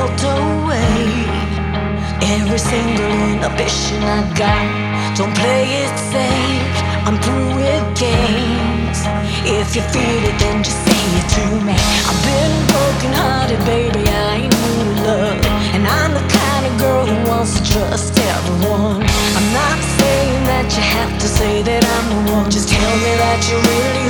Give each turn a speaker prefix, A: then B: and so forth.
A: melt away every single inhibition I got. Don't play it safe, I'm through with games. If you feel it, then just say it to me. I've been broken hearted, baby, I ain't new to love. And I'm the kind of girl who wants to trust everyone. I'm not saying that you have to say that I'm the one. Just tell me that you really